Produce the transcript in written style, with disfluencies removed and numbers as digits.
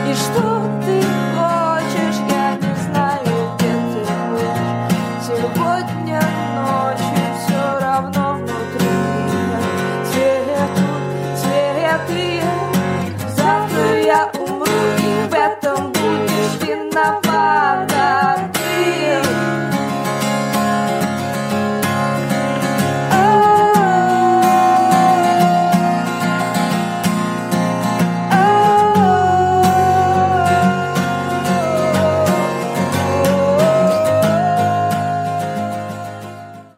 И что ты хочешь, я не знаю, где ты будешь. Сегодня ночью все равно внутри меня цветы. Завтра я умру, и в этом будешь виноват.